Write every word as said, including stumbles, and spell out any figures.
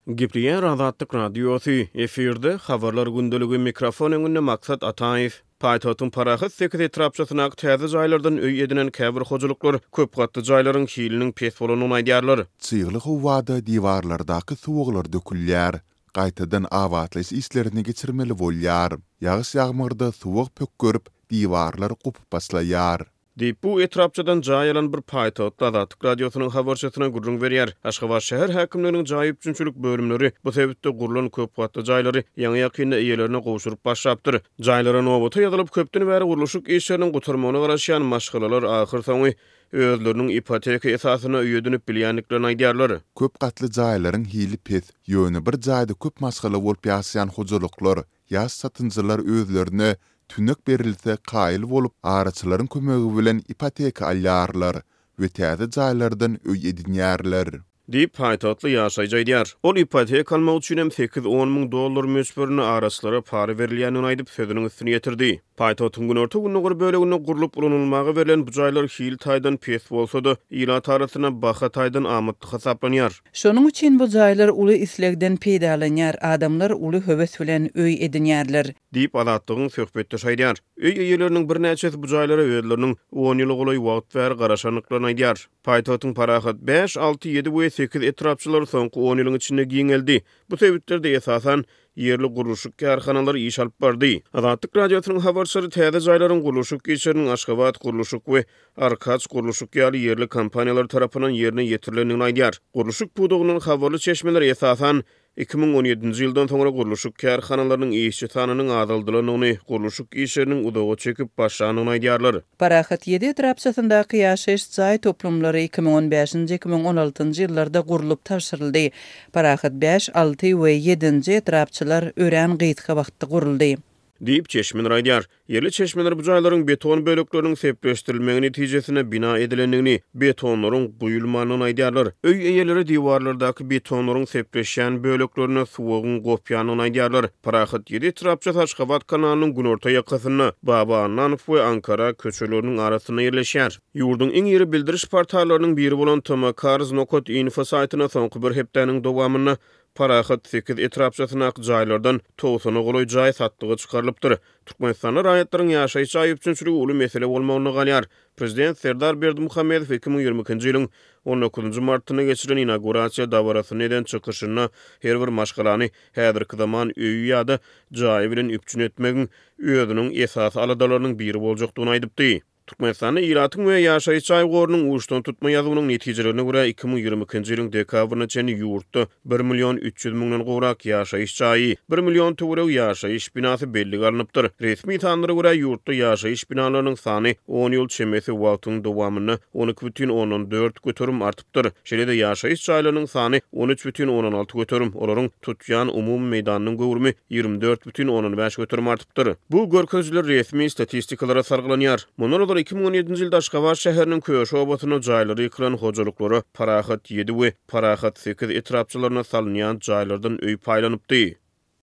Gipriyer Azatlyk Radiosu efirde habarlar gündölügi mikrofon öňünde maksat Ataýew. Paýtatyn parahat sekiz etrapçasyna täze jaýlardan öý edinen käbir hojuluklar köp gatly jaýlaryň hiliniň pes bolanyny aýdýarlar. Çygyly howada diwarlardaky suwuglar dökülýär. Gaýtadan awatlaş islerini geçirmeli bolýar. Ýagyş ýagmyrda suwuk pökkürip diwarlar gupup baslaýar. Diýip bu etrapçadan jaýalan bir paýtat Azatlyk radiosynyň habarçysyna gurrun berýär. Aşgabat şäher häkimleriniň jaýyp üçünçülük bölümleri bu sebäpde gurulan köp gatly jaýlary ýaňy ýakynda eýelerine gowşuryp başlapdyr. Jaýlara nowata ýazylyp köpden bäri guruluşyk işleriniň gutarmagyna garaşýan maşgalalar ahyr soňy özleriniň ipoteka esasyna üýedinip bilýänliklerini aýdýarlar. Köp gatly jaýlaryň hili pes, ýöne bir jaýda köp maşgala bolup ýaşaýan hojuluklar, ýaş satynjylar özlerini tünök berilse qaýyl bolup araçylaryň kömegi bilen ipoteka alýarlar we täze jaýlardan öý edinýärler. Diýip paýtatly ýaşaýjy aýdýar. Ol ipoteka almak üçin hem sekiz on ming dollar möçberini araçlara para berilýänini aýdyp sözüniň üstüne ýetirdi. Paýtatyň günorta günüňi bölegine gurulup ulanylmagy verilen bu jaýlar hil taýdan pes bolsa-da ýyla tarasyna baha taýdan amatly hesaplanýar. Şonuň üçin bu jaýlar uly islegden peýdalanýar, adamlar uly höwes bilen öý edinýärler. Diýip Azatlygyň söhbetde aýdýar. Öý eýeleriniň bir näçesi bu jaýlara özleriniň on ýyl goly wagt bäri garaşanyklaryny aýdýar. Paýtatyň parahat beş, alty, ýedi we sekiz etrapçylar soňky on ýylyň içinde giňeldi. Bu sebäplerden esasan yerli guruluşyk karhanalar iş alyp bardy. Azatlyk radiosynyň habarçylary täze jaýlaryň guruluşyk işleriniň Aşgabat guruluşyk we Arkaç guruluşyk ýaly yerli kompaniýalar tarapyndan ýerine ýetirilýänini aýdýar. Guruluşyk budugynyň habarly çeşmeleri esasan iki bin on ýedinji ýyldan soňra guruluşyk karhanalarnyň işçi sanynyň azaldylyny, guruluşyk işleriniň udagy çekip başlanyny aýdýarlar. Parahat yedi etrapçasyndaky ýaşaýyş jaý toplumlary iki bin on beşinji iki bin on altynjy ýyllarda gurulyp taşyryldy. Parahat beş, alty we ýedinji etrapçylar ören gyýtga wagtda guruldy. Diýip çeşmeler aýdýar. Yerli çeşmeler bu jaýlaryň beton bölekleriniň sepleşdirilmegi netijesinde bina edilendigini, betonlaryň guýulmanyny aýdýarlar. Öý eýeleri diwarlardaky betonlaryň sepleşýän böleklerine suwugyň gopýanyny aýdýarlar. Parahat ýedi etrapça Aşgabat kanalynyň günorta ýakasyna Baba Ananov we Ankara köçeleriniň arasyna ýerleşýär. Ýurduň iň ýeri bildiriş portallarynyň biri bolan Tomakars nokta info saýtyna soňky bir hepdeniň dowamyny parahat sekiz etrapçasyna jaýlardan toğsana goly jaý satdygy çykarylypdyr. Türkmenistan raýatlaryň ýaşaýyş jaý üçünçüligi uly mesele bolmagyna galýar. Prezident Serdar Berdimuhammedow iki bin ýigrimiki ýylyň on dokuzunjy martyna geçiren inaugurasiýa dawarasyny eden çykyşyna her bir maşgalany häzirki zaman öýü ýa-da jaý bilen üpçün etmegiň özüniň esas aladalarynyň biri boljakdygyny aýdypdy. Türkmenistanyň ýylatyň we ýaşaýyş jaýgorynyň uçdan tutma ýazynyň netijelerine görä iki bin ýigrimiki ýylyň dekabryna çen ýurtda bir million üç ýüz miňden gowrak ýaşaýyş jaýy, bir million töwereg ýaşaýyş binasy belli garanypdyr. Resmi tandyra görä ýurtda ýaşaýyş binalarynyň sany on ýyl çemesi wagtyň dowamyny on iki бүтүн onan dört götürüm artypdyr. Şeýle-de ýaşaýyş jaýlarynyň sany on üç бүтүn onan alty götürüm, olaryň tutýan umumy meýdanyň gowrumy ýigirmi dört бүтүn onan beş götürüm artypdyr. Bu görkezler resmi statistikalara sarglanýar. Mundan iki bin on ýedinji ýylda Aşgabat şäheriniň köýeş obatyna jaýlary ýykylan hojuluklary parahat ýedi we parahat sekiz etrapçylaryna salynýan jaýlardan öý paýlanypdy.